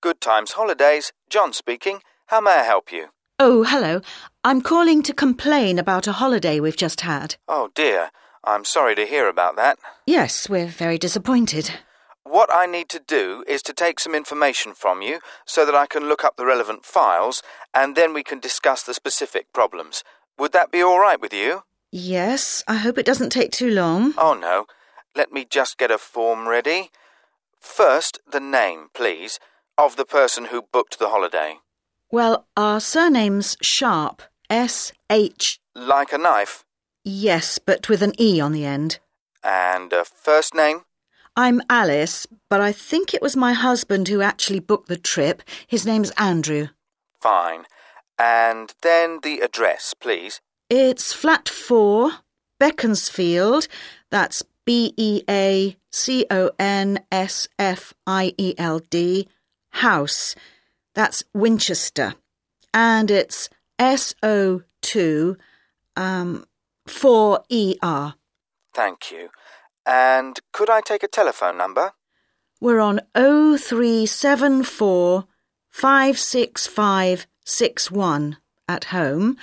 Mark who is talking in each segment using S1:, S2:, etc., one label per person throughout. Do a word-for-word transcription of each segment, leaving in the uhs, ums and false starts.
S1: Good Times Holidays, John speaking. How may I help you?
S2: Oh, hello. I'm calling to complain about a holiday we've just had.
S1: Oh dear, I'm sorry to hear about that.
S2: Yes, we're very disappointed.
S1: What I need to do is to take some information from you so that I can look up the relevant files and then we can discuss the specific problems. Would that be all right with you?
S2: Yes, I hope it doesn't take too long.
S1: Oh no, let me just get a form ready. First, the name, please, of the person who booked the holiday.
S2: Well, our surname's Sharp. S H.
S1: Like a knife?
S2: Yes, but with an E on the end.
S1: And a first name?
S2: I'm Alice, but I think it was my husband who actually booked the trip. His name's Andrew.
S1: Fine. And then the address, please.
S2: It's flat four, Beaconsfield. That's B E A C O N S F I E L D, house. That's Winchester. And it's S O two, um, four E R.
S1: Thank you. And could I take a telephone number?
S2: We're on oh three seven four, five six five six one at home.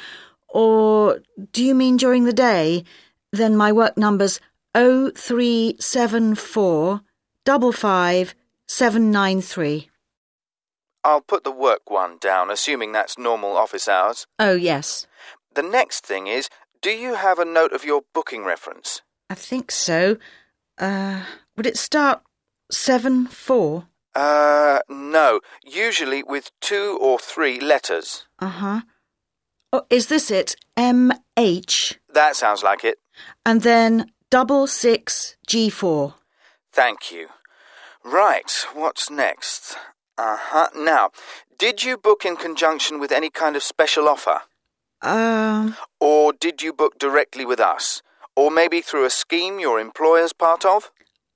S2: Or do you mean during the day? Then my work number's oh three seven four, five five seven nine three.
S1: I'll put the work one down, assuming that's normal office hours.
S2: Oh, yes.
S1: The next thing is, do you have a note of your booking reference?
S2: I think so. Uh, would it start seven four?
S1: Uh, no. Usually with two or three letters.
S2: Uh-huh. Oh, is this it? M H?
S1: That sounds like it.
S2: And then double six G four.
S1: Thank you. Right, what's next? Uh-huh. Now, did you book in conjunction with any kind of special offer?
S2: Um...
S1: Or did you book directly with us? Or maybe through a scheme your employer's part of?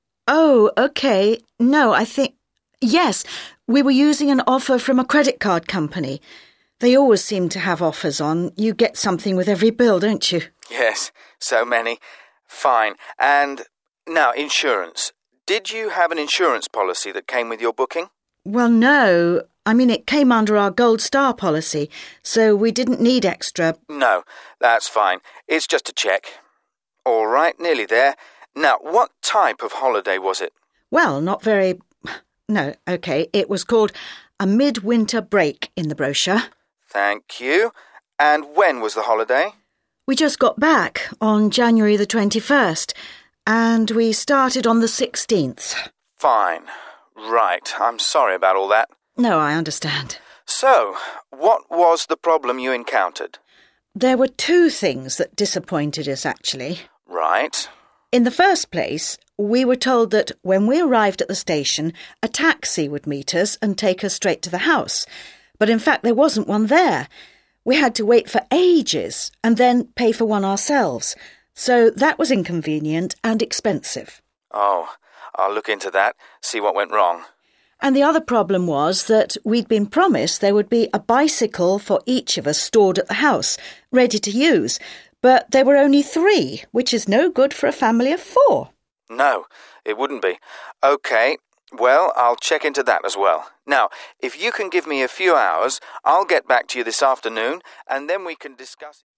S2: Oh, OK. No, I think... Yes, we were using an offer from a credit card company. They always seem to have offers on. You get something with every bill, don't you?
S1: Yes, so many. Fine. And now, insurance. Did you have an insurance policy that came with your booking?
S2: Well, no. I mean, it came under our Gold Star policy, so we didn't need extra.
S1: No, that's fine. It's just a check. All right, nearly there. Now, what type of holiday was it?
S2: Well, not very... No, OK. It was called a midwinter break in the brochure.
S1: Thank you. And when was the holiday?
S2: We just got back on January the twenty-first, and we started on the sixteenth.
S1: Fine. Right. I'm sorry about all that.
S2: No, I understand.
S1: So, what was the problem you encountered?
S2: There were two things that disappointed us, actually.
S1: Right.
S2: In the first place, we were told that when we arrived at the station, a taxi would meet us and take us straight to the house. But in fact, there wasn't one there. We had to wait for ages and then pay for one ourselves. So that was inconvenient and expensive.
S1: Oh, I'll look into that, see what went wrong.
S2: And the other problem was that we'd been promised there would be a bicycle for each of us stored at the house, ready to use. But there were only three, which is no good for a family of four.
S1: No, it wouldn't be. OK, well, I'll check into that as well. Now, if you can give me a few hours, I'll get back to you this afternoon, and then we can discuss...